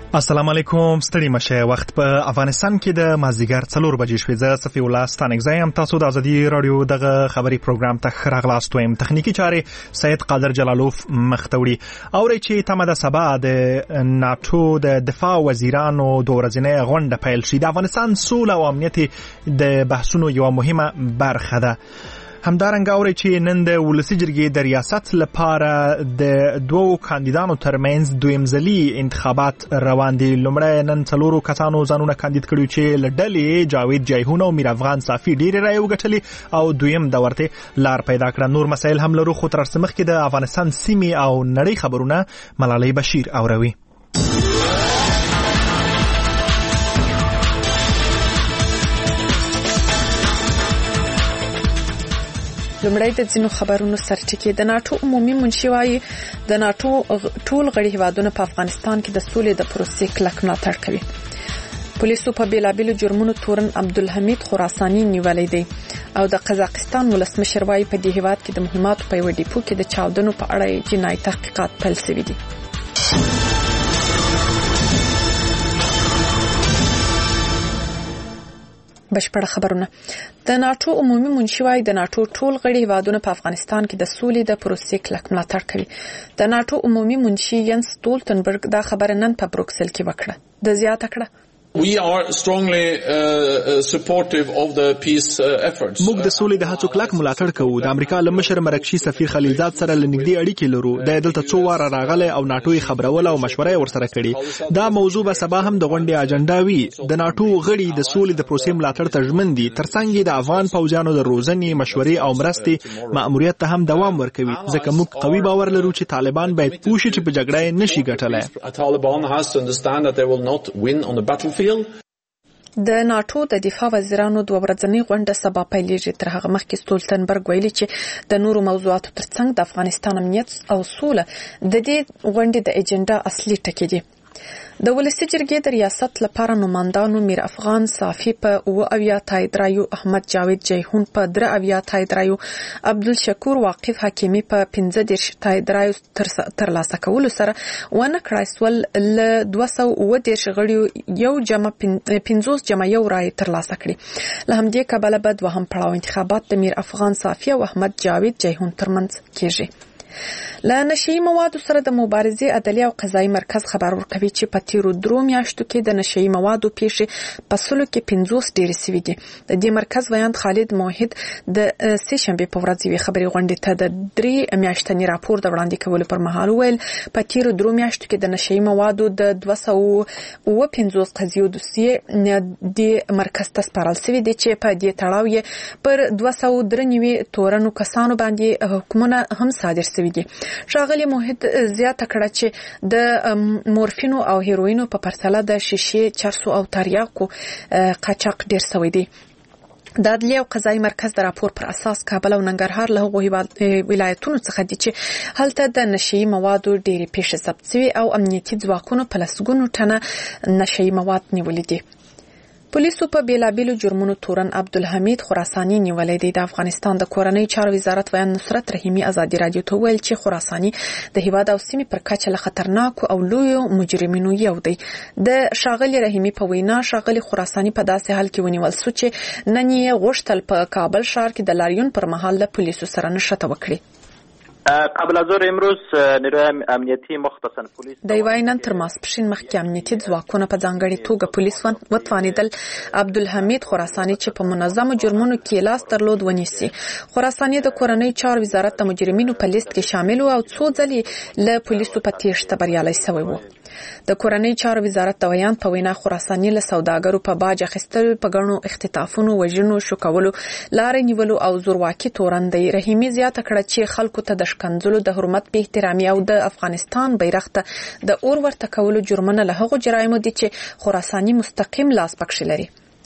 السلام علیکم، ستړي مشه. وخت په افغانستان کې د مازدیګر 4 بجې شوې. زه صفی الله ستانک زایم. تاسو د ازادي رادیو دغه خبري پروګرام ته راغلاست وایم. تخنیکی چارې سید قادر جلالوف مختوړي. اوري چې تمه د سبا د ناتو د دفاع وزیرانو د ورځنۍ غونډه پیل شي. د افغانستان سوله او امنیت د بحثونو یو مهمه برخه ده. همدارنګه اوري چې نن د ولسی جرګې د ریاست لپاره د دوو کاندیدانو ترمنځ دویم ځلي انتخابات روان دي. لومړی نن 4 کسانو ځانونه کاندید کړي چې لډلې جاوید جیهون او میر افغان صافي ډېر رائے وګټلې او دویم د ورته لار پیدا کړه. نور مسایل هم لرو، خو تر څمخ کې د افغانستان سیمې او نړۍ خبرونه ملالۍ بشیر اوروي. لومړی د ځینو خبرونو سرټکی. د ناتو عمومي منشي وايي د ناتو ټول غړي هیوادونه په افغانستان کې د سولې د پروسې کلک ملاتړ کوي. پولیسو په بیلابیلو جرمونو تورن عبدالحمید خراساني نیولې دی او د قزاقستان ولسمشر وايي په دې هیواد کې د مهماتو په یو ډیپو کې د چاودنو په اړه جنایي تحقیقات پیل شوي دي. بشپړ خبرونه. د ناتو عمومي منشي وايي د ناتو ټول غړي هیوادونه په افغانستان کې د سولې د پروسې کلک ملاتړ کوي. د ناتو عمومي منشي ینس ستولتنبرګ دا خبره نن په بروکسل کې وکړه. د زیاته کړه We are strongly supportive of the peace efforts. موږ د سولې د هڅو کلک ملاتړ کوو. د امریکا له مشر مرکشي سفیر خلیلزاد سره لنګدي اړیکې لرو. د دلته څو واره راغله او ناتو یې خبرول او مشوره ورسره کړي. دا موضوع به سبا هم د غونډې اجنډا وي. د ناتو غړي د سولې د پروسې ملاتړ ته ژمن دي. ترڅنګ د افغان فوجانو د روزنې، مشورې او مرستې مأموریت ته هم دوام ورکوي. ځکه موږ قوي باور لرو چې طالبان باید پوه شي چې په جګړه نشي ګټلای. Taliban has to understand that they will not win on the battlefield. د ناتو د دفاع وزیرانو د ورځنۍ غونډه سبا پیلېږي. تر هغه مخکې ستولتنبرګ ویلي چې د نورو موضوعاتو ترڅنګ د افغانستان امنیت او سوله د دې غونډې د اجنډا اصلي ټکي دي. د ولسی جرګې د ریاست لپاره نوماندانو میر افغان صافي په 79 تایید رایو، احمد جاوید جیهون په 83 تایید رایو، عبدالشکور واقف حکیمی په 15 تایید رایو ترلاسه کولو سره ونه کړای سول له 210 غړیو یو جمع 50 جمع یو رای ترلاسه کړي. له همدې کبله به دوهم پړاو انتخابات د میر افغان صافي او احمد جاوید جیهون ترمنځ کېږي. له نشئی موادو سره د مبارزې عدالي او قضایي مرکز خبر ورکوي چې په تیرو 3 میاشتو کې د نشئی موادو پیښې په سلو کې 50 ډېرې شوي دي. د دې مرکز ویاند خالد موحد د سې شنبې په ورځ یوې خبري غونډې ته د 3 میاشتني راپور د وړاندې کولو پر مهال ویل په تیرو 3 میاشتو کې د نشئی موادو د 250 قضیو دوسیې د مرکز ته سپارل شوي دي چې په دې تړاو یې پر 293 تورنو کسانو باندې حکمونه هم صادر شوي دي. ښاغلي موحد زیاته کړه چې د مورفینو او هیروینو په پرتله د شیشې، چرسو او تریاکو قاچاق ډیر شوی دی. د عدلیه او قضایي مرکز د راپور پر اساس کابل او ننګرهار له هغو ولایتونو څخه دي چې هلته د نشئی موادو ډېرې پیښې ثبت شوي او امنیتي ځواکونو په لسګونو ټنه نشئی مواد نیولي دي. پولیسو په بیلابیلو جرمونو تورن عبدالحمید خراساني نیولې دی. د افغانستان د کورنۍ چارو وزارت ویان نصرت رحیمی ازادي رادیو ته ویل چې خراساني د هیواد او سیمې پر کچه له خطرناکو او لویو مجرمینو یو دی. د ښاغلي رحیمی په وینا ښاغلي خراساني په داسې حال کې ونیول شو چې نن یې غوښتل په کابل ښار کې د لاریون پر مهال له پولیسو سره نښته وکړي. قبل از ظهر امروز نیروی امنیتی مختصاً پلیس د وینن تر ماسپښین مخکې امنیتي ځواکونه په ځانګړي توګه پولیس وتوانیدل عبدالحمید خراساني چې په منظمو جرمونو کې لاس درلود ونیسي. خراساني د کورنۍ چارو وزارت د مجرمینو په لیست کې شامل او څو ځلې له پولیسو په تیښته بریالی شوی و. د کورنۍ چارو وزارت د ویان په وینا خراساني له سوداګرو په باج اخیستلو، په ګڼو اختطافونو، وژنو، شوکولو، لارې نیولو او زورواکي تورن دی. رحیمي زیاته کړه چې خلکو ته د شکنځلو، د حرمت بې احترامي او د افغانستان بیرغ ته د اور ورته کولو جرمونه له هغو جرایمو دي چې خراساني مستقیم لاس پکښې لري.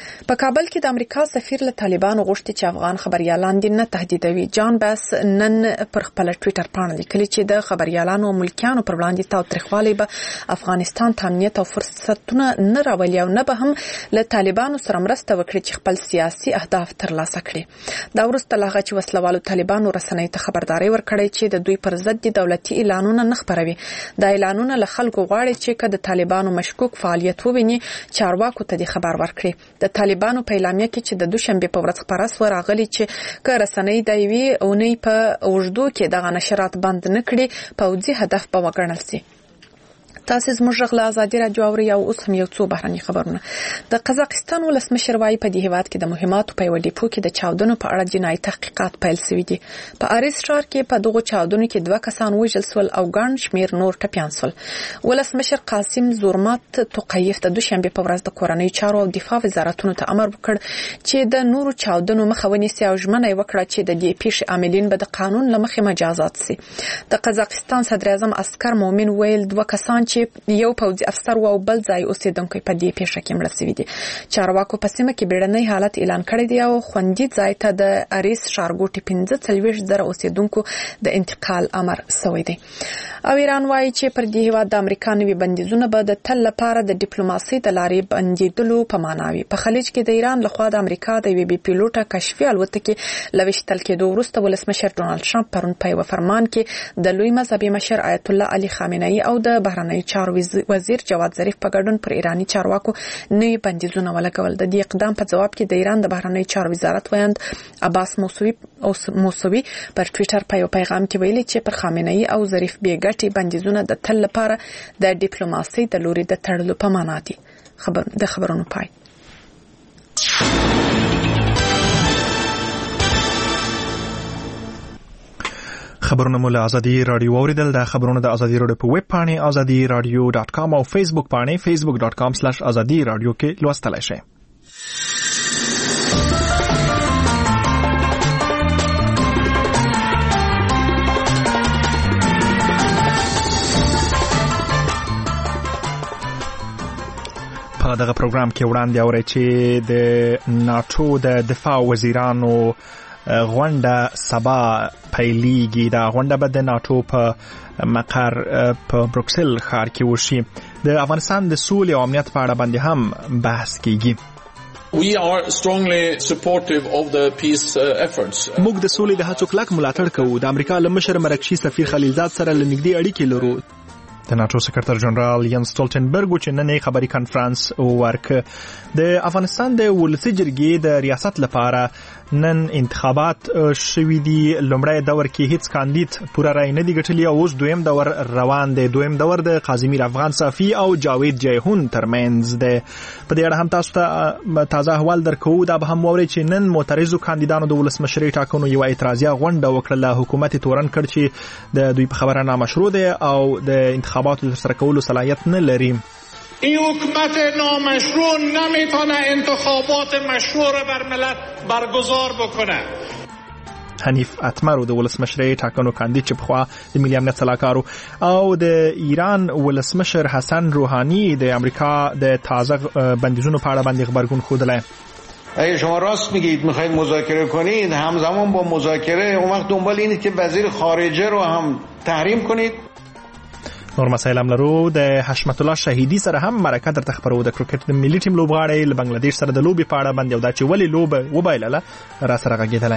په کابل کې د امریکا سفیر له طالبانو غوښتي چې افغان خبريالان دې نه تهدیدوي. جان باس نن پر خپل ټوئیټر باندې لیکلي چې د خبريالانو او ملکیانو پر وړاندې تاوتریخوالی به افغانستان ته امنیت او فرصتونه نه راولي او نه به هم له طالبانو سره مرسته وکړي چې خپل سیاسي اهداف ترلاسه کړي. دا وروسته له هغه چې وسلوالو طالبانو رسنیو ته خبرداري ورکړې چې د دوی پر ضد دولتي اعلانونه نه خپروي. دا اعلانونه له خلکو غواړي چې که د طالبانو مشکوک فعالیت وویني چارواکو ته خبر ورکړي. د طالبانو په اعلامیه کې چې د دوشنبه په ورځ خبره سو راغلي چې که رسنۍ د یوې اونۍ په اوږدو کې دغه نشرات بند نه کړي پوځي هدف به وګڼل شي. تاسو زموږ غلا ازادي راډیو اوري او اوس هم یو څو بهرني خبرونه. د قزاقستان ولسمشر وايي په دې هیواد کې د مهماتو په یو ډیپو کې د چاودنو په اړه جنایي تحقیقات پیل شوي دي. په اریز ښار کې په دغه چاودنو کې 2 کسان وژل شول او ګڼ شمیر نور ټپیان شول. ولسمشر قاسم زورمات توقیف د دوشنبه په ورځ د کورنۍ چارو او دفاع وزارتونو ته امر وکړ چې د نورو چاودنو مخه ونیسي او ژمنه وکړه چې د دې پیښې عاملین به د قانون له مخې مجازات شي. د قزاقستان صدر اعظم اسکر مومن ویل 2 کسان چې یو پوځي افسر او بل ځای اوسیدونکو په دې پیښه کې مړ شوي دي. چارواکو په سیمه کې بیړنی حالت اعلان کړی دی او خوندي ځای ته د اریس ښارګوټي 15,000 اوسیدونکو د انتقال امر شوی دی. او ایران وایي چې پر دې هیواد د امریکا نوي بندیزونه به د تل لپاره د ډیپلوماسي د لارې بندیدلو په معنا وي. په خلیج کې د ایران لخوا د امریکا د وی بي پیلوټه کشفي الوتکې لويشتل کېدو وروسته ولسمشر ډونالد ټرمپ پرون په یو فرمان کې د لوی مذهبي مشر آیت الله علي خامنه‌ای او د بهرنیو چارو وزیر جواد ظریف په ګډون پر ایرانی چارواکو نوي بندیزونه ولګول. د دې اقدام په جواب کې د ایران د بهرنیو چارو وزارت ویاند عباس موسوي پر ټوئیټر په یو پیغام کې ویلي چې پر خامنه‌ای او ظریف بیګټي بندیزونه د تل لپاره د ډیپلوماسي د لوري د تړلو په معنا دي. د خبرونو پای. خبرونه مو له ازادي رادیو اوریدل. د خبرونه د ازادي رادیو په ویب پاڼه azadiradio.com او فیسبوک پاڼه facebook.com/azadi radio کې لوستلای شئ. په دغه پروګرام کې وړاندې اورئ چې د ناتو د دفاع وزیرانو غونډه سبا پیلیږي. دا غونډه به د ناتو په مقر په بروکسل ښار کې وشي. د افغانستان د سولې او امنیت په اړه باندې هم بحث کیږي. We are strongly supportive of the peace efforts. موږ د سولې د هڅو کلک ملاتړ کوو. د امریکا له مشر مرکشي سفیر خلیلزاد سره لنږدې اړیکې لرو. د ناتو سکرټر جنرال ینس سټولټنبرګ چې نن خبري کانفرنس ورکړ. د افغانستان د ولسی جرګې د ریاست لپاره نن انتخابات شوي دي. لومړی دور کې هیڅ کاندید پوره رای نه دی ګټلی او اوس دویم دور روان دی. دویم دور د قاسمیر افغان صافي او جاوید جیهون ترمنځ دی. په دې اړه هم تاسو ته تازه احوال درکو. دا به هم ووري چې نن معترضو کاندیدانو د ولسمشرۍ ټاکنو یو اعتراضیه غونډه وکړه. حکومت تورن کړ چې د دوی په خبره نامشروع دی او د انتخاباتو ترسره کولو صلاحیت نه لري. این حکومت نامشروع نمیتونه انتخابات مشروع را بر ملت برگزار بکنه. حنیف اتمر د ولسمشرۍ ټاکنو کاندید چې پخوا د ملي امنیت سلاکارو او د ایران ولسمشر حسن روحانی د امریکا د تازه بندیزونو په اړه باندې خبرګون ښودلی. اگه شما راست میگید میخواید مذاکره کنید، همزمان با مذاکره اون وقت دنبال اینید که وزیر خارجه رو هم تحریم کنید. نور مسائل هم لرو. د حشمت الله شهیدی سره هم مرکه در تخبرو. د کرکټ د ملي ټیم لوبغاړی له بنگلاديش سره د لوبي په اړه باندې او دا چې ولې لوبه وبایلله را سره غږیدله.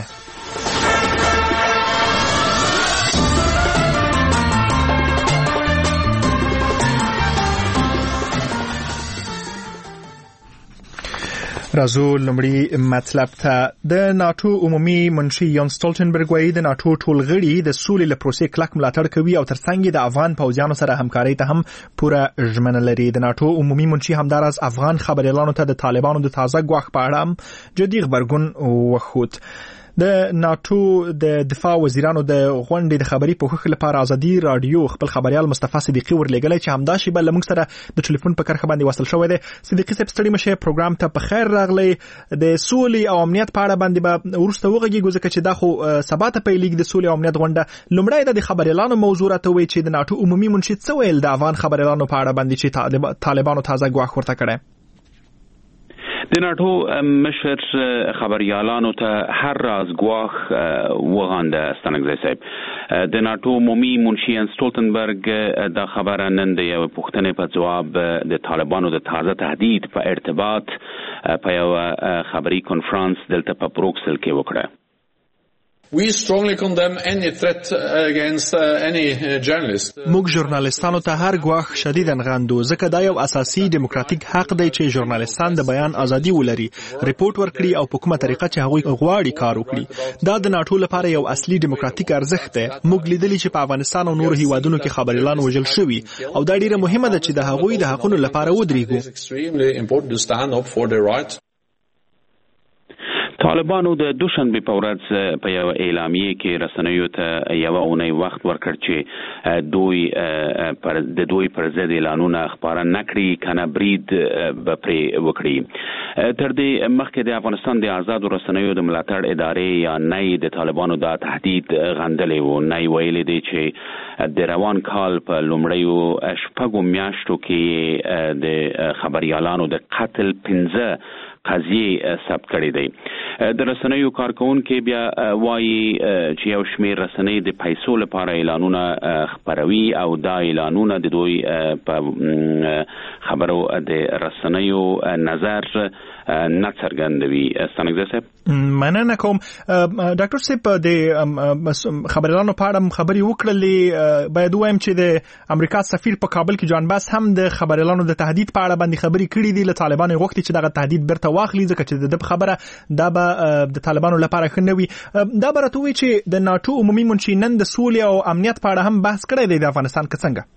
راځو لومړی مطلب ته. د ناتو عمومي منشي یان سټولټنبرګ وایي د ناتو ټول غړي د سولې له پروسې کلک ملاتړ کوي او ترڅنګ د افغان پوځیانو سره همکارۍ ته هم پوره ژمنه لري. د ناتو عمومي منشي همداراز افغان خبريالانو ته د طالبانو د تازه ګواښ په اړه هم جدي خبرګون وښود. د ناتو د دفاع وزیرانو د غونډې د خبري پوښښ لپاره ازادي رادیو خپل خبريال مصطفی صدیقي ورلګلې چې همدا شی بل موږ سره د ټلیفون په کرخه باندې وصل شوی دی. صدیقي صاحب ستړي مشه پروګرام ته په خیر راغلی. د سولې او امنیت په اړه باندې به ورسته وغږیږو ځکه چې دا خو سبا ته پیلېږي د سولې او امنیت غونډه. لومړی د خبريالانو موضوع راته وی چې د ناتو عمومي منشي څه ویل د افغان خبريالانو په اړه باندې چې طالبانو تازه ګواښ ورته کړی. د ناتو مشر خبريالانو ته هر راز ګواښ وغانده ستانګزی صاحب د ناتو عمومي منشي ستولتنبرګ دا خبره نن د یو پوښتنې په جواب د طالبانو د تازه تهدید په ارتباط په یو خبري کنفرانس دلته په بروکسل کې وکړه. We strongly condemn any threat against any journalist. موږ ژورنالستانو ته هر ګواښ شدیداً غندو ځکه دا یو اساسي دیموکراتیک حق دی چې ژورنالستان د بیان ازادي ولري، ریپورت ورکړي او په کومه طریقه چې هغوی غواړي کار وکړي. دا د ناتو لپاره یو اصلي دیموکراتیک ارزښت دی. موږ لیدلی چې په افغانستان او نورو هیوادونو کې خبريالان وژل شوي او دا ډیره مهمه ده چې د هغوی د حقونو لپاره ودرېږو. طالبانو د دوشنبه په ورځ په یو اعلامیه کې رسنیو ته یو اونۍ وخت ورکړ چې دوی پر ضد اعلانونه خبره نکړي کنه برید به پرې وکړي. تر دې مخکې د افغانستان د آزاد رسنیو د ملاتړ ادارې یا نه د طالبانو د تهدید غندلې و، نه ویلې دي چې د روان کال په لومړیو شپږو میاشتو کې د خبريالانو د قتل 15 قضیه ثبت کړي دي. د رسنیو کارکونکو بیا وایي چې یو شمېر رسنۍ د پیسو لپاره اعلانونه خبروي او دا اعلانونه د دوی په خبرو د رسنیو نظر نه څرګندوي. ستانګزی صاحب مننه کوم. ډاکټر صاحب د خبريالانو په اړه خبري وکړلې، باید وایم چې د امریکا سفیر په کابل کې جان باس هم د خبريالانو د تهدید په اړه باندې خبري کړې دي. له طالبانو غوښتي چې دغه تهدید برته واخلي ځکه چې د خبره دا به د طالبانو لپاره ښه نه وي. دا به راته وایي چې د ناتو عمومي منشي نن د سولې او امنیت په اړه هم بحث کړی دی د افغانستان کې څنګه؟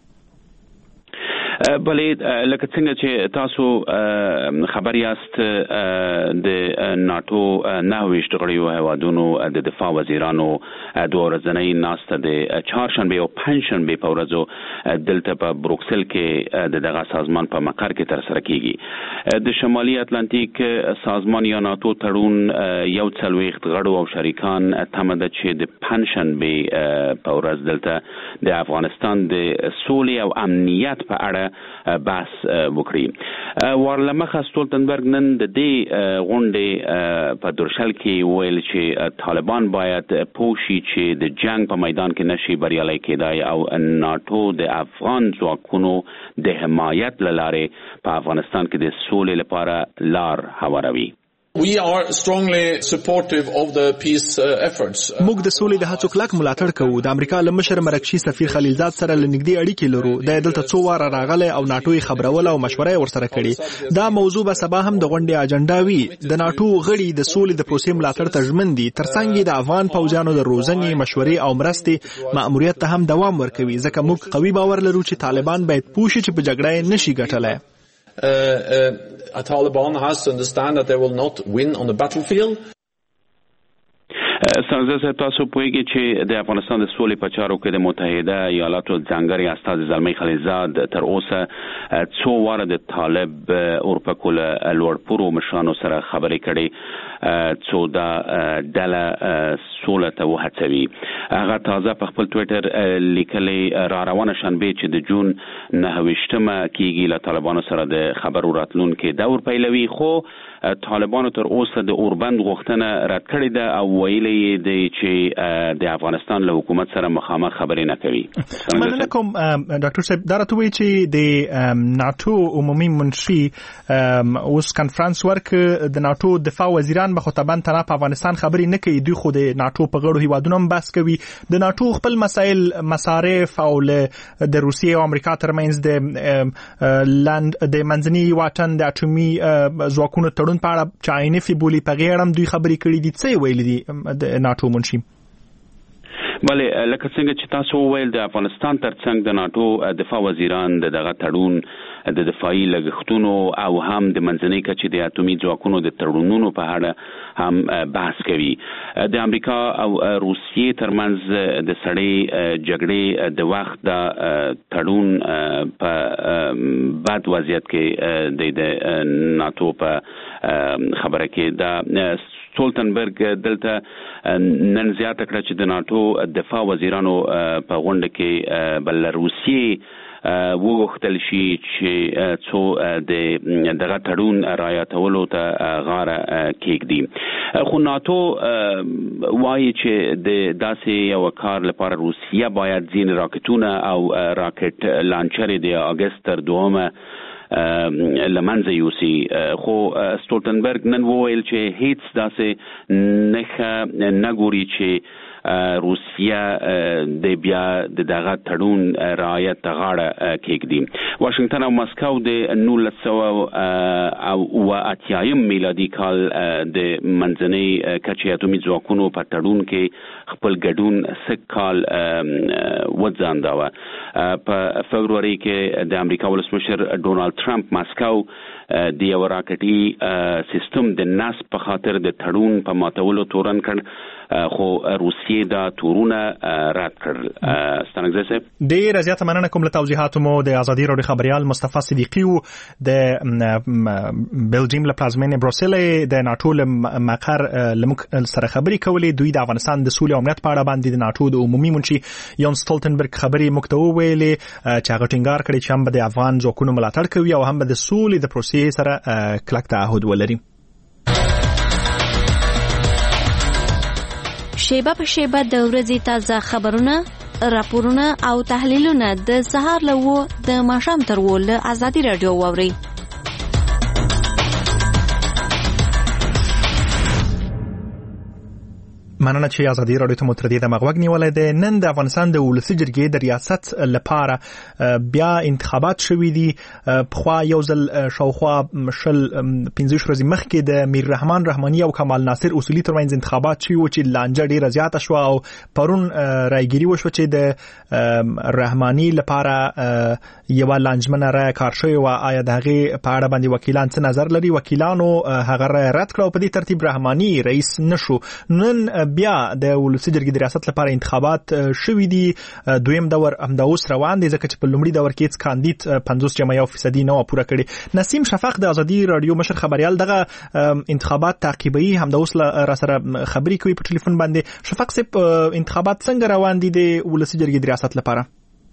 بلې لکه څنګه چې تاسو خبر یاست د ناتو 9 غړیو هیوادونو د دفاع وزیرانو دوه ورځنۍ ناسته د چهارشنبه او پنځشنبه په ورځو دلته په بروکسل کې د دغه سازمان په مقر کې تر سره کیږي. د شمالي اتلانتیک سازمان یا ناتو تړون یو څلوېښت غړو او شریکان تمه ده چې د پنځشنبه په ورځ دلته د افغانستان د سولې او امنیت په اړه بحث وکړي. ورلمخه ستولتنبرګ نن د دې غونډې په درشل کې ویل چې طالبان باید پوښي چې د جنگ په میدان کې نشي بریالي کېدای او ناتو د افغان ځواکونو د حمایت لاره په افغانستان کې د سولې لپاره لار هواروي. We are strongly supportive of the peace efforts. موږ د سولې د هڅو کلک ملاتړ کوو. د امریکا له مشر مرکشي سفیر خلیلزاد سره لنګدي اړیکې لرو. د دلته څو واره راغلی او ناتو یې خبرول او مشوره ورسره کړي. دا موضوع به سبا هم د غونډې اجنډا وي. د ناتو غړي د سولې د پروسې ملاتړ ته ژمن دي. ترڅنګ د افغان پوځیانو د روزنې، مشورې او مرستې مأموریت ته هم دوام ورکوي ځکه موږ قوي باور لرو چې طالبان باید پوه شي چې په جګړه نشي ګټلای. Taliban has to understand that they will not win on the battlefield. څنګه تاسو پوهیږئ چې د افغانستان د سولې په چارو کې د متحده ایالاتو ځانګړي استازي زلمی خلیلزاد تر اوسه څو واره د طالب اورپکو له لوړپوړو مشرانو سره خبرې کړي څو دا ډله سوله ته وهڅوي. هغه تازه په خپل ټویټر لیکلي را روانه شنبه چې د جون 9 کېږي له طالبانو سره د خبرو راتلونکي دور پیلوي، خو طالبانو تر اوسه د اوربند غوښتنه رد کړې ده او ویلي دی چې د افغانستان له حکومت سره مخامخ خبرې نه کوي. مننه کوم ډاکټر صاحب. دا راته وایي چې د ناتو عمومي منشي اوس کنفرانس ورک د ناتو دفاع وزیران به خطبان تنه په افغانستان خبرې نه کوي. دوی خو د ناتو په غړو هیوادونو هم بحث کوي. د ناتو خپل مسایل، مصارف او د روسیې او امریکا ترمنځ د لاند د منځني واټن د اټومي ځواکونو تړون په اړه چې عینفي بولی په غیر هم دوی خبرې کړې دي. څه ویل دي د ناتو منشي؟ بله لکه څنګه چې تاسو وویل د افغانستان ترڅنګ د ناتو دفاع وزیران دغه تړون د دفاعي لګښتونو او هم د منځنۍ کچې د اټومي ځواکونو د تړونونو په اړه هم بحث کوي. د امریکا او روسیې ترمنځ د سړې جګړې د وخت د تړون په بد وضعیت کې د ناتو په خبره کې د ستولتنبرګ دلته نن زیاته کړه چې د ناتو دفاع وزیرانو په غونډه کې بل روسیې وغوښتل شي چې څو د دغه تړون رعایتولو ته غاړه کېږدي. خو ناتو وایي چې د داسې یو کار لپاره روسیه باید ځینې راکټونه او راکټ لانچرې د اګست تر 2 لمنځه یوسي. خو سټولټنبرګ نن وویل چې هیڅ داسې نه ګوري چې روسیه د بیا دغه تړون رعایت ته غاړه کېږدي. واشنگټن او مسکو د 1980 میلادي کال د منځنۍ کچې اټومي ځواکونو په تړون کې خپل ګډون سږ کال وځانداوه. په فبروري کې د امریکا ولسمشر ډونالد ټرمپ مسکو د یو راکټي سیستم د ناس په خاطر د تړون په ماتولو تورن کړ، خو روسیې دا تورونه رد کړل. ستانګزی صاحب ډېره زیاته مننه کوم له توضیحاتو مو. د ازادي راډیو خبريال مصطفی صدیقي د بلجیم له پلازمینې بروسل د ناتو مقر لمک سره خبري کولې. دوی د افغانستان د سولې او امنیت په اړه باندې د ناتو د عمومي منشي یون سټولټنبرګ خبري مکتوب ویلې چې هغه ټینګار کړی چې هم د افغان ځواکونو ملاتړ کوي او هم د سولې د پروسې سره کلک تعهد ولري. شیبه په شیبه د ورځې تازه خبرونه، راپورونه او تحلیلونه د سهار له 9 د ماښام تر 10 له ازادي راډیو واورئ. مننه چې ازادي راډیو ته متردید مغوګ نیولای دی. نن د افغانستان د ولسی جرګې د ریاست لپاره بیا انتخابات شوې دي. په یو ځل شاوخوا 15 ورځې مخکې د میر رحمان رحماني او کمال ناصر اصولي ترمنځ انتخابات شوي چې لانجه ډیره زیاته شو او پرون رایګيري وشو چې د رحماني لپاره یو لانجمنه رای کار شوی و. آیا دغه په اړه باندې وکیلان څه نظر لري؟ وکیلانو هغه رد کړ او په دې ترتیب رحماني رئیس نشو. نن بیا د ولسی جرګې د ریاست لپاره انتخابات شوي دي. دویم دور هم د اوس روان دي ځکه چې په لومړي دور کې هیڅ کاندید 50.1% نه پوره کړي. نسیم شفق د ازادي راډیو مشر خبريال دغه انتخابات تعقیبوي، هم د اوس را سره خبري کوي په ټلیفون باندې. شفق صاحب انتخابات څنګه روان دي د ولسی جرګې د ریاست لپاره؟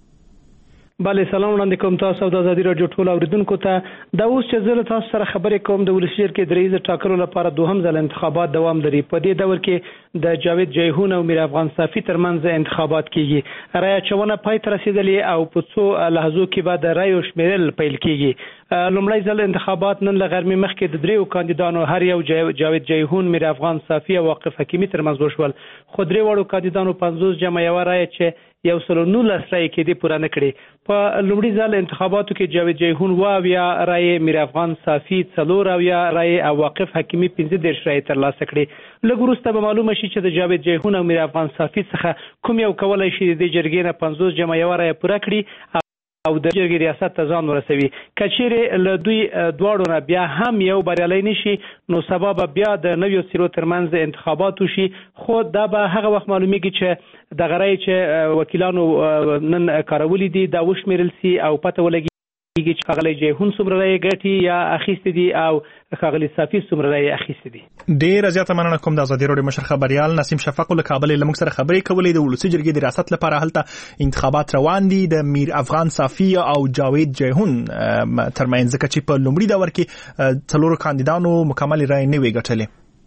بله سلام وړاندې کوم تاسو د ازادي راډیو ټول اوریدونکو ته. دا اوس چې زه تاسو سره خبرې کوم د ولسی جرګې د رئیس ټاکلو لپاره دوهم ځل انتخابات دوام لري. په دې دور کې د جاوید جیهون او میر افغان صافي ترمنځ انتخابات کیږي. رای اچونه پای ته رسیدلې او په څو لحظو کې بعد رای شمیرل پیل کیږي. لومړی ځل انتخابات نن له غرمې مخکې د دریو کاندیدانو هر یو جاوید جیهون، میر افغان صافي او واقف حکیمي ترمنځ وشول. خو درې وړو کاندیدانو 50.1 رای چې 119 رای کې دې پوره نه کړې. په لومړي ځل انتخاباتو کې جاوید جیهون 20 رای، میر افغان صافي 4 رای او واقف حکیمي 15 رای ترلاسه کړې. لږ وروسته به معلومه شي چې د جاوید جیهون او میر افغان صافي څخه کوم یو کولای شي د جرګې نه 50.1 رای پوره کړي او د جرګې ریاست ته ځان ورسوي. کچېرې له دوی دواړو نه بیا هم یو بریالی نشي نو سبب بیا د نویو سیرو ترمنځ انتخابات وشي. خو دا به هغه وخت معلومیږي چې د غړی چې وکیلانو نن کارولي دي دا وشمیرل سي او پته ولګي چې ښاغلی جیهون څومره رایې ګټي یا اخیستې دي او ښاغلی صافي څومره رایې اخیستې دي. ډېره زیاته مننه کوم د ازادي راډیو مشر خبريال نسیم شفق له کابل له موږ سره خبرې کولې. د ولسی جرګې د ریاست لپاره هلته انتخابات روان دي د میر افغان صافي او جاوید جیهون ترمنځ، ځکه چې په لومړي دور کې څلورو کاندیدانو مکمل رای نه وی ګټلې.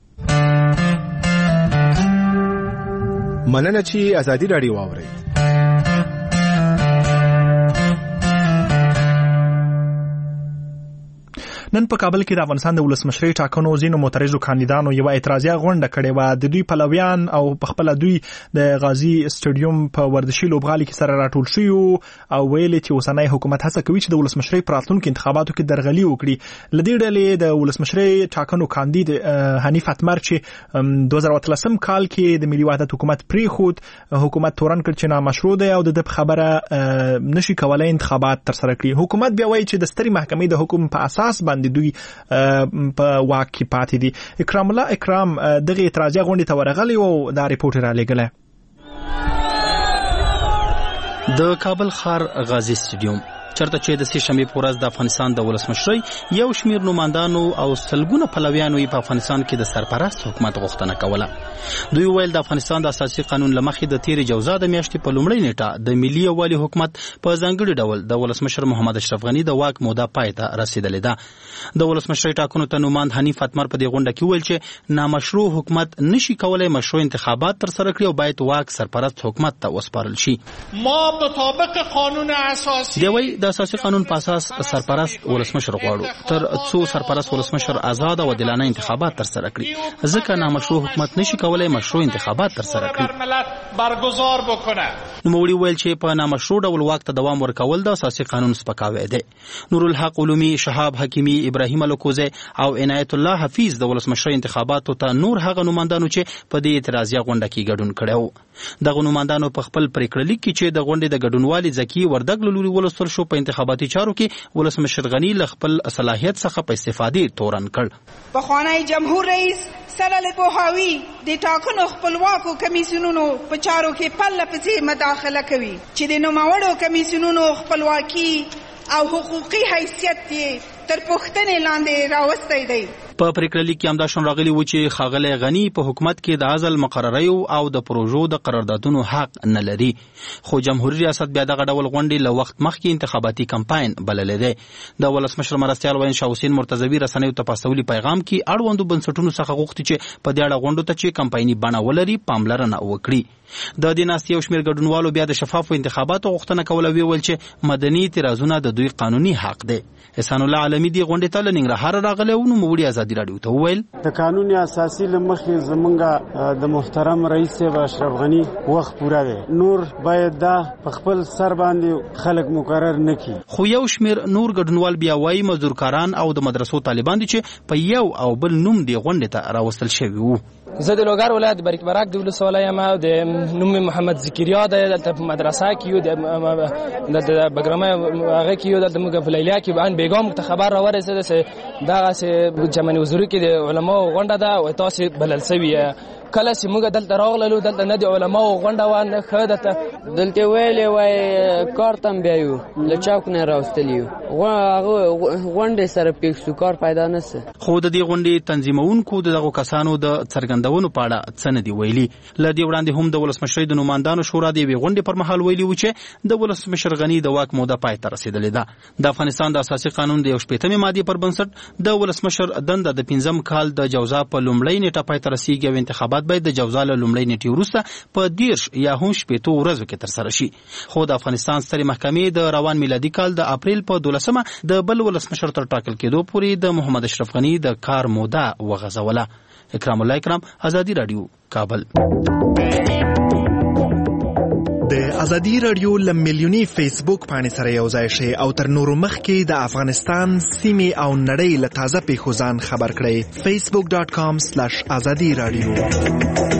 مننه چې ازادي راډیو واوري. نن په کابل کې د افغانستان د ولسمشرۍ ټاکنو ځینو معترضو کاندیدانو یو اعتراضیه غونډه کړې و. د دوی پلویان او په خپل دوی د غازی سټیډیوم په ورزشي لوبغالي کې سره راټول شوي او ویل چې اوسنۍ حکومت هڅه کوي چې د ولسمشرۍ په راتلونکو انتخاباتو کې درغلي وکړي. لدې ډلې د ولسمشرۍ ټاکنو کاندید حنیف اتمر چې 2013 کال کې د ملي وحدت حکومت پریخود حکومت تورن کړ چې نامشروع دی او د خبره نشي کولای انتخابات تر سره کړي. حکومت بیا وایي چې د ستري محکمې د حکم په اساس باندې دوی په واک کې پاتې دي. اکرام الله اکرام دغه اعتراضیه غونډې ته ورغلی او دا ریپورت را لګله. د کابل ښار غازی سټیډیوم چرته چې د سه شنبه په ورځ د افغانستان د ولسمشرۍ یو شمیر نوماندانو او سلګونه پلویانو په افغانستان کې د سرپرست حکومت غوښتنه کوله. دوی ویل د افغانستان د اساسي قانون لمخې د تیر جوزا د میاشتې په لومړۍ نیټه د ملي یووالي حکومت په ځانګړي ډول د ولسمشر محمد اشرف غنی د واک موده پای ته رسیدلې ده. د ولسمشرۍ ټاکنو ته نوماند حنیف اتمر په دې غونډه کې ویل چې نامشروع حکومت نشي کولای مشروع انتخابات تر سره کړي او باید واک سرپرست حکومت ته وسپارل شي. ما مطابق قانون اساسی دی وی د اساسي قانون په اساس سرپرست ولسمشر غواړو تر څو سرپرست ولسمشر آزاد او عادلانه انتخابات تر سره کړي، ځکه نامشروع حکومت نشي کولای مشروع انتخابات تر سره کړي. برگزار بکنه. نوموړي ویل چې په نامشروع ډول واک ته دوام ورکول د اساسي قانون سپکاوی دی. نورالحق علومي، شهاب حکیمي، ابراهیم الکوزی او عنایت الله حفیظ د ولسمشر انتخاباتو ته نور هغه نوماندانو چې په دې اعتراضیه غونډه کې ګډون کړو. دغه نوماندانو په خپل پریکړه لیک کې چې د غونډې د ګډونوالي ځکه وردګ لوري ولستل شو په انتخاباتي چارو کې ولسمشر غنی له خپل صلاحیت څخه په استفادې تورن کړ. پخوانی جمهور رئیس سره له پوهاوی د ټاکنو خپلواکو کمیسیونونو په چارو کې پله پسې مداخله کوي چې د نوموړو کمیسیونونو خپلواکي او حقوقي حیثیت یې تر پوښتنې لاندې راوستی دی. په پریکړه لیک کې همدا شون راغلی و چې ښاغلی غنی په حکومت کې د عزل مقرریو او د پروژو د قراردادونو حق نه لري، خو جمهوریت ریاست بیا دغه ډول غونډې له وخت مخکې انتخاباتي کمپاین بللی دی. د ولسمشر مرستیال وین شاه حسین مرتضوي رسنیو ته په استولي پیغام کې اړوندو بنسټونو څخه غوښتي چې په دې اړه غونډو ته چې کمپایني بڼه ولري پاملرنه وکړي. د دې ناستې یو شمېر ګډونوالو بیا د شفافو انتخاباتو غوښتنه کوله، ویل چې مدني اعتراضونه د دوی قانوني حق دی. احسان الله عالمي دې غونډې ته له ننګرهار راغلی و. نوموړي ازادي راډیو ته وویل د قانون اساسي له مخې زمونږ د محترم رئیس صاحب اشرف غنی وخت پوره دی، نور باید دا په خپل سر باندې خلک مقرر نه کړي. خو یو شمېر نور ګډونوال بیا وایي مزدورکاران او د مدرسو طالبان دي چې په یو او بل نوم دې غونډې ته راوستل شوي وو. زه د لوګر ولایت بریک برک د ولسوالۍ یم، د نوم محمد ذکریا دی، دلته په مدرسه کې یو د بګرامه هغه کې یو د موږ په لیلا کې باندې بیګام ته خبر راورسېده چې دغه جمعي وزارت کې د علماو غونډه ده او تاسو بلل سوي کله چې موږ دلته راغلو دلته نه د علماو غونډه و نه خدته دلته ویلې وای کارتم بیاو له چاک نه راوستلیو غونډه سره پیښو کار پیدا نسه. خو د دې غونډې تنظیمونکو دغه کسانو د څرګندونو په اړه څه نه دی ویلي. له دې وړاندې هم د ولسمشرۍ د نوماندانو شورا د یوې غونډې پر مهال ویلي و چې د ولسمشر غنی د واک موده پای ته رسیدلې ده. د افغانستان د اساسي قانون د 14مې مادې پر بنسټ د ولسمشر دنده د 15م کال د جوزا په لومړۍ نیټه پای ته رسیږي او انتخابات باید د جوزا له لومړۍ نیټې وروسته په 10 یا هم 15 ورځو کې تر سره شي. خو د افغانستان سترې محکمې د روان میلادي کال د اپریل په 12مه د بل ولسمشر تر ټاکل کېدو پورې د محمد اشرف غنی د کار موده وغځوله. اکرام الله اکرام، ازادي راډیو، کابل. د ازادي راډیو له ملیوني فیسبوک باندې سره یو ځای شئ او تر نورو مخکې د افغانستان سیمې او نړۍ له تازه پیښو ځان خبر کړئ. facebook.com/azadi radio.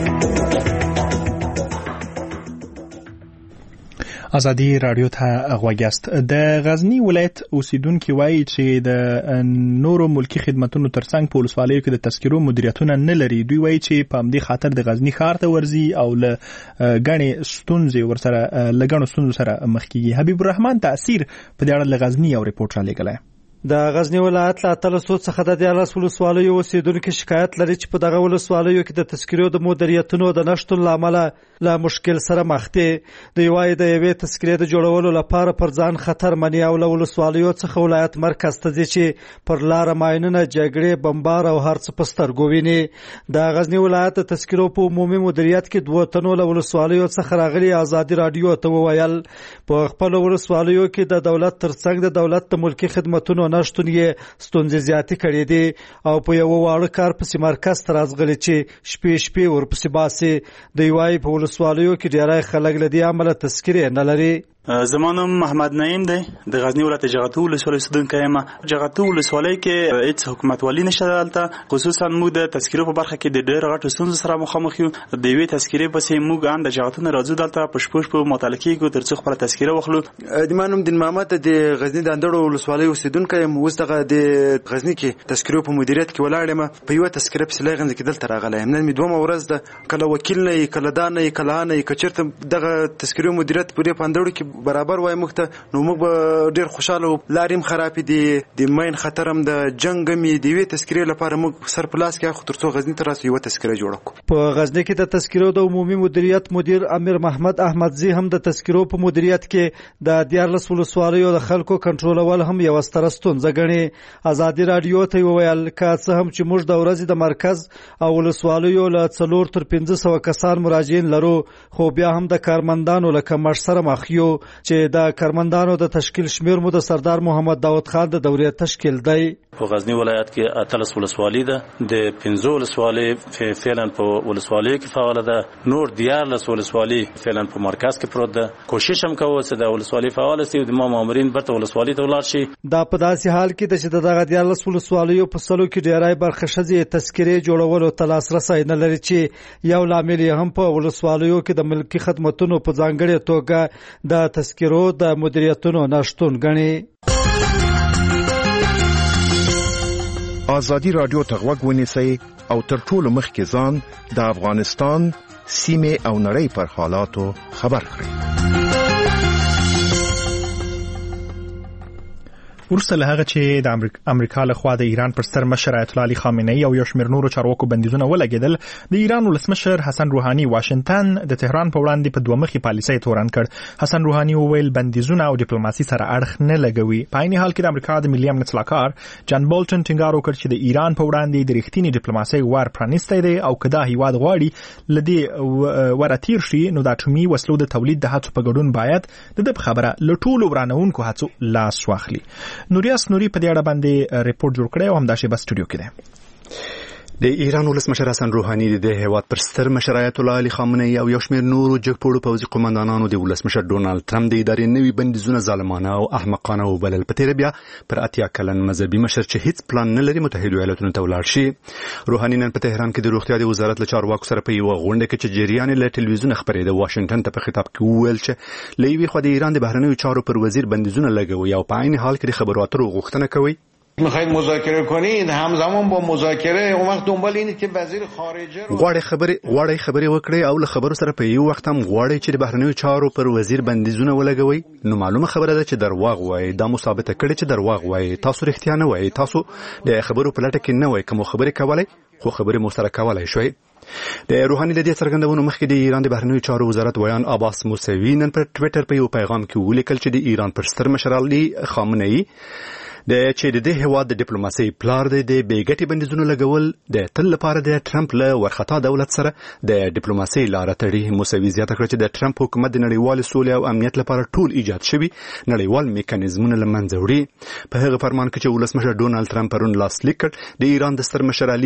ازادي راډیو ته غوږیاست. د غزنی ولایت اوسیدونکو وایي چې د نورو ملکی خدماتونو ترڅنګ په ولسوالیو کې د تذکرو مدیریتونه نه لري. دوی وایي چې په همدې خاطر د غزنی ښار ته ورځي او له غنې ستونزې ورسره لګڼو ستونزو سره مخ کیږي. حبیب الرحمن تاثیر په دې اړه له غزنی یو ریپورت را لېږلی. د غزنی ولایت له 1300 څخه د 14 ولسوالیو اوسیدونکو شکایت لري چې په دغه ولسوالیو کې د تذکرو د مدیریتونو د نشټون لامل له مشکل سره مخ دي. دوی وایي د یوې تذکرې د جوړولو لپاره پر ځان خطر مني او له ولسوالیو څخه ولایت مرکز ته ځي چې پر لار ماینونه، جګړې، بمبار او هر څه په سترګو ویني. د غزنی ولایت د تذکرو په عمومي مدیریت کې دوه تنو له ولسوالیو څخه راغلي ازادي راډیو ته وویل په خپل ولسوالیو کې د دولت ترڅنګ د دولت د ملکی خدماتونو نشتون یې ستونزې زیاتې کړې دي او په یو واړه کار پسې مرکز ته راځغلي چې شپې ورپسې باسي. دوی وایي په ولسوالیو کې ډېری خلک له دې امله تذکرې نه لري. زمانم محمد نعیم دی، د غزنی ولایت جغتو ولسوالۍ اوسیدونکی یم. جغتو ولسوالۍ کې هیڅ حکومتولي نشته دلته، خصوصا موږ د تذکرو په برخه کې د ډېر غټو ستونزو سره مخامخ یو. د یوې تذکرې پسې موږ هم د جغتو نه راځو دلته په شپو مطالعه کېږو تر څو خپله تذکره واخلو. د مانم دین محمد د غزنی د اندړو ولسوالۍ اوسیدونکی یم. اوس دغه د غزنی کې تذکرو په مدیریت کې ولاړ یم. په یوه تذکره پسې لغنځ کې دلته راغلی یم. نن مې دومره ورځ ده، کله وکیل نه یې، کله دا نه یې، کله نه یې. که چېرته دغه تذکرو مدیریت پورې په اندړو کې برابر وای موږ ته نو موږ به ډیر خوشاله لاریم خراب دي د ماین خطر هم د جنگ می دی وی تذکرې لپاره موږ سر پلاس کې خو ترڅو غزنی ته راسو یو تذکرې جوړ کړو. په غزنی کې د تذکرو د عمومي مدیریت مدیر امیر محمد احمدزی هم د تذکرو په مدیریت کې د 14 ولسوالیو د خلکو کنټرولول هم یو ستر ستونزه ګڼي. ازادي رادیو ته ویل که څه هم چې موږ د ورځې د مرکز او ولسوالیو له 4 تر 1500 کسان مراجعین لرو خو بیا هم د کارمندانو له کمښت سره مخ یو چې د کارمندانو د تشکیل شمیر مو د سردار محمد داود خان د دورې تشکیل دی. په غزنی ولایت کې 13 ولسوالۍ ده د 15 ولسوالۍ فعلا په ولسوالۍ کې فعال ده نور 14 ولسوالۍ فعلا په مرکز کې پروت ده. کوشش هم کوو چې د ولسوالۍ فعال شي او د مامورین برته ولسوالۍ ته ولاړ شي. دا په داسې حال کې چې دغه 14 ولسوالیو په سلو کې ډیرای برخه شځې تذکرې جوړولو ته لاسرسی نه لري چې یو لامل هم په ولسوالیو کې د ملکی خدماتونو په ځانګړي توګه د تذکرو د مدیریتونو نشټون غني. آزادی رادیو ته غوږ ونیسئ او تر ټولو مخکې ځان د افغانستان سیمې او نړۍ پر حالاتو خبر کړئ. ورسره هغه چې د امریکا له خوا د ایران پر سر مشر آیت الله علي خامنه‌ای او یو شمېر نورو چارواکو بندیزونه ولګېدل، د ایران ولسمشر حسن روحاني واشنگټن د تهران په وړاندې په دوه مخي پالیسۍ تورن کړ. حسن روحاني وویل بندیزونه او ډیپلوماسي سره اړخ نه لګوي. په عین حال کې د امریکا د ملي امنیت سلاکار جان بولټن ټینګار وکړ چې د ایران په وړاندې د رښتینی ډیپلوماسي ور پرانیستی دی او کدا هیواد غواړي لدی وراتیر شي نو د اټومي وسلو د تولید د هڅو په ګډون باید د خبره لټول ورانونکو هڅو لاس واخلي. نوریاس نوري په دې اړه باندې ریپورت جوړ کړی او هم دا شی په سټوډیو کې دی. د ایران ولسمشر حسن روحاني د هیواد پر ستر مشر آیت الله علي خامنه‌ای او یو شمېر نورو جګپوړو پوځي قومندانانو د ولسمشر ډونالد ټرمپ د ادارې نوي بندیزونه ظالمانه او احمقانه وبلل. په تیر بیا پر اتیا کلن مذهبي مشر چې هیڅ پلان نه لري متحده ایالاتونو ته ولاړ شي. روحاني نن په تهران کې د روغتیا د وزارت له چارواکو سره په یو غونډه کې چې جریان له ټلویزیون خبرې د واشنگټن ته په خطاب کې وویل چې لوی خو د ایران د بهرنیو چارو پر وزیر بندیزونه لګوي او په عین حال کې د خبرو اترو غوښتنه کوي. میخواید مذاکره کنید همزمان با مذاکره اون وقت دنبال اینید که وزیر خارجه رو غواړي خبرې وکړي او له خبرو سره په یو وخت هم غواړي چې د بهرنیو چارو پر وزیر بندیزونه ولګوي. نو معلومه خبره ده چې درواغ وایي. دا مثابته کړي چې درواغ وایي. تاسو رښتیا نه وایي. تاسو د خبرو په لټه کې نه وایي. کوم خبرې کولای خو خبرې مو سره کولای شوي. د روحاني د دې څرګندونو مخکې د ایران د بهرنیو چارو وزارت ویان عباس موسوي نن پر ټوئیټر په یو پیغام کې ولیکل چې د ایران پر ستر مشر علي خامنه‌ای د چې د هیواد د ډیپلوماسي پلار دی د بیګټي بندیزونو لګول د تل لپاره د ټرمپ له ورختا دولت سره د ډیپلوماسي لار تړي. موسوي زیاته کړ چې د ټرمپ حکومت د نړیوال سولې او امنیت لپاره ټول ایجاد شوی نړیوال میکانیزمونه لمنځه وړي. په هغه فرمان کې چې ولسمشر ډونالد ټرمپ پرون لاسلیک کړ د ایران د ستر مشر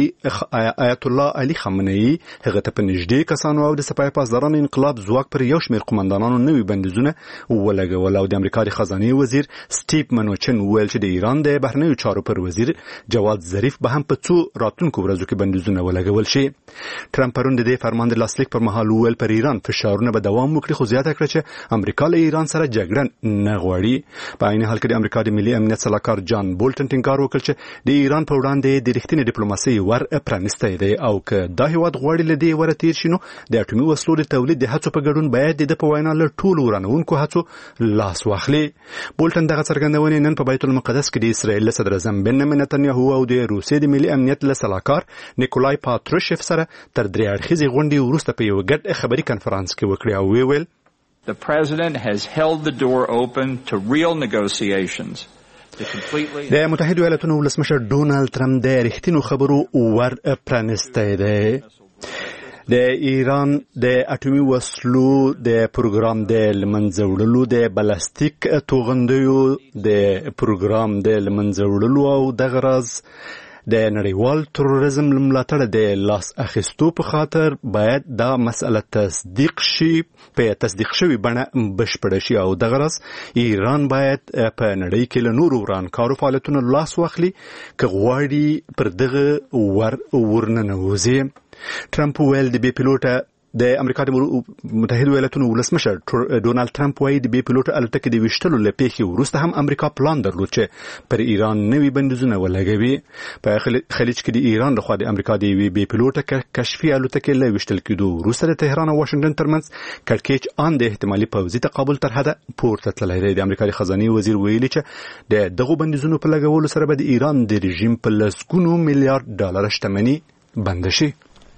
آیت الله علي خامنه‌ای هغه ته په نږدې کسانو او د سپاه پاسدارانو انقلاب ځواک پر یو شمېر قومندانانو نوي بندیزونه ولګول او د امریکا د خزانه وزیر سټیو منوچن ویل چې د ایران د بهرنیو چارو پر وزیر جواد ظریف به هم په څو راتلونکو ورځو کې بندیزونه ولګول شي. ټرمپ پرون د دې فرمان د لاسلیک پر مهال ویل پر ایران فشارونه به دوام وکړي خو زیاته کړ چې امریکا له ایران سره جګړه نه غواړي. په عین حال کې د امریکا د ملي امنیت سلاکار جان بولټن ټینګار وکړ چې د ایران په وړاندې د رښتینې ډیپلوماسي ور پرانیستی دی او که دا هیواد غواړي له دې ورتیر شي نو د اټومي وسلو د تولید د هڅو په ګډون باید د په وینا له ټولو ورانونکو هڅو لاس واخلي. بولټن دغه څرګندونې نن په بیت المقدس کې د اسرائیل صدر اعظم بنیامین نتنیاهو او د روسیې د ملي امنیت له سلاکار نیکولای پاتروشف سره تر درې اړخیزې غونډې وروسته په یو ګډ خبري کنفرانس کې وکړي او ویل The president has held the door open to real negotiations. د متحده ایالاتونو ولسمشر ډونالد ټرمپ د رښتینو خبرو ور پرانیستی دی. د ایران د اټومي وسلو د پروګرام د لمنځه وړلو د بلاستیک توغندیو د پروګرام د لمنځه وړلو او د غرض د نړیوال تروریزم ملاتړ د لاس اخیستو په خاطر باید دا مسله تصدیق شي په تصدیق شوی بڼه بشپړ شي او د غرض ایران باید په نړۍ کې له نورو ورانکارو فعالیتونو لاس واخلي که غواړي پر دغه ورننوځي. ټرمپ ویل د بې پیلوټه د امریکا د متحده ایالاتونو ولسمشر ډونالد ټرمپ وايي د بي پیلوټ الوتکې د وشتلو لپاره وروسته هم امریکا پلان درلود چې پر ایران نوي بندیزونه ولګوي. په خلیج کې د ایران لخوا د امریکا د بي پیلوټ کشفي الوتکې له وشتل کېدو وروسته د تهران او واشنگټن ترمنځ کړکېچ ان د احتمالي پوځي تقابل تر حده پورته تللی دی. د امریکا د خزانه وزیر ویلي چې د دغو بندیزونو په لګولو سره به د ایران د رژیم په لسګونو میلیارډ ډالر شتمني بند شي.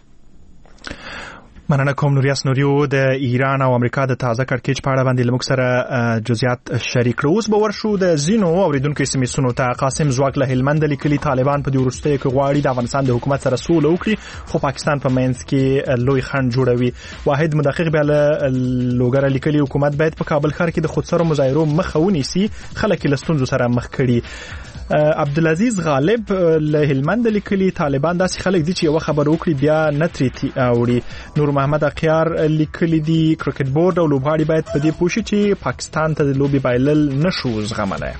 مننه کوم نوریاس نوریو د ایران او امریکا د تازه کړکېچ په اړه باندې لمک سره جزئیات شریک کړو. اوس به ورشو د زینو اوریدونکو سیمې ته. قاسم زواک له هلمند لیکلي طالبان په دې وروستیو کې غواړي د افغانستان د حکومت سره سوله وکړي خو پاکستان په منځ کې لوی خنډ جوړوي. واحد مدقق بیا له لوګره لیکلي حکومت باید په کابل ښار کې د خودسرو مظاهرو مخه ونیسي خلک له ستونزو سره مخ کړي. عبدالعزیز غالب له هلمند لیکلي طالبان داسې خلک دي چې یو خبر وکړي بیا نه ترې اوړي. نور محمد اقیار لیکلي دي کرکټ بورډ او لوبغاړي باید په دې پوه شي چې پاکستان ته د لوبې بایلل نشو زغملی.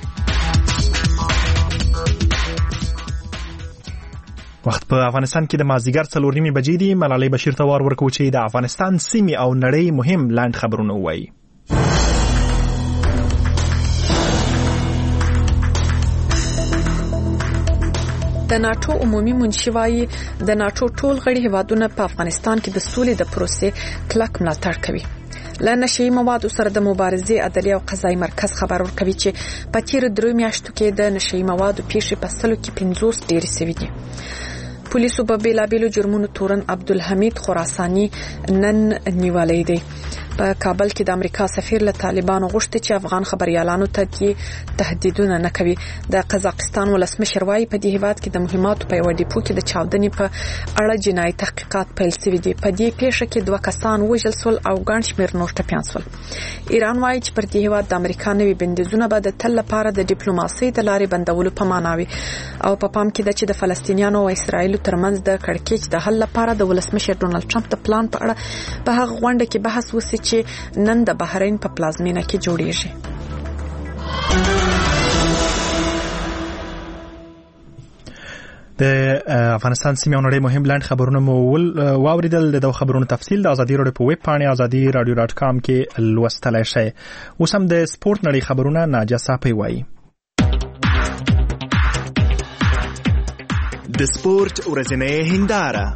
وخت په افغانستان کې د مازدیګر 4:30 بجې دي. ملالۍ بشیر ته وار ورکوي چې د افغانستان سیمې او نړۍ مهم لاند خبرونه ووایي. د ناتو عمومي منشي وايي د ناتو ټول غړي هیوادونه په افغانستان کې د سولې د پروسې کلک ملاتړ کوي. له نشي موادو سره د مبارزې عدالي او قضایي مرکز خبر ورکوي چې په تیر 3 میاشتو کې د نشي موادو پیښې په سلو کې 50 ډېرې شوې دي. پولیسو په بیلابیلو جرمونو تورن عبدالحمید خراساني نن نیولې دی. په کابل کې د امریکا سفیر له طالبانو غوښتي چې افغان خبريالانو ته تهدیدونه نه کوي. د قزاقستان ولسمشر وايي په دې هیواد کې د مهماتو په یو ډیپو کې د چاودنې په اړه جنایي تحقیقات پیل شوي دي. په دې پیښه کې 2 کسان وژل شول او ګڼ شمېر نور ټپیان شول. ایران وايي چې پر دې هیواد د امریکا نوي بندیزونه به د تل لپاره د ډیپلوماسۍ د لارې بندولو په معنا وي او په پام کې ده چې د فلسطینیانو او اسرایل ترمنځ د کړکېچ د حل لپاره د ولسمشر ډونالد ټرمپ د پلان په اړه په هغه غونډه کې بحث وشي چې نن د بحرین په پلازمینه کې جوړیږي. د افغانستان سیمې او نړۍ مهم لاند خبرونه مو واوریدل. د خبرونو تفصیل د ازادي راډیو په ویب پاڼه azadi.radio.com کې لوستلای شئ. اوس هم د سپورت نړۍ خبرونه ناجا صافي وایي. د سپورت ورځنۍ هنداره.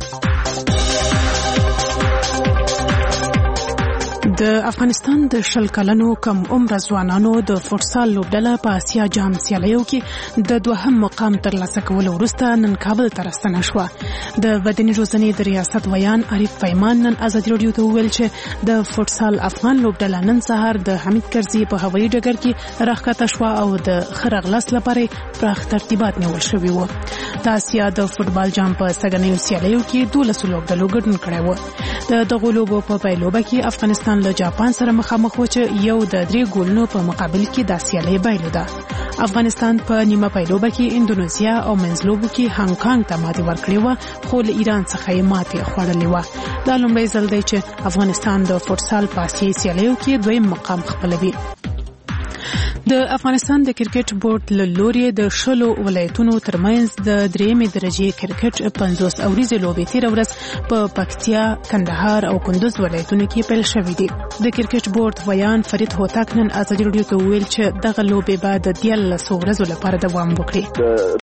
د افغانستان د 20 کلنو کم عمر ځوانانو د فوټسال لوبډله په اسیا جام سیالیو کې د 2م مقام ترلاسه کولو وروسته نن کابل ته راستنه شوه. د بدني روزنې د ریاست ویان عارف فیمان نن ازادي راډیو ته وویل چې د فوټسال افغان لوبډله نن سهار د حمید کرزي په هوایي ډګر کې راښکته شوه او د خرغلاس لپاره پراخ ترتیبات نیول شوي وو. د اسیا د فوټبال جام په سګنیو سیالیو کې 12 لوبډلو ګډون کړی و. د دغو لوبو په پیلوبه کې افغانستان له جاپان سره مخامخ و چې یو د 3 ګولونو په مقابل کې د سیالي بایلوده. افغانستان په نیمه پیلوبه کې اندونیزیا او منځلوبو کې هانګ کانګ ته ماتې ورکړې و خو له ایران څخه یې ماتې خوړلې و. دا لومړی ځل دی چې افغانستان د فوټسال په آسیایي سیالیو کې 2م مقام خپلوي. د افغانستان د کرکټ بورډ له لوري د 10 ولایتونو ترمنځ د 3مې درجه کرکټ 50 اوریزې لوبې تیر ورځ په پکتیا، کندهار او کندوز ولایتونو کې پیل شوې دي. د کرکټ بورډ ویان فرید هوتک نن ازادي راډیو ته ویل چې دغه لوبې به د 13 ورځې لپاره دوام وکړي. د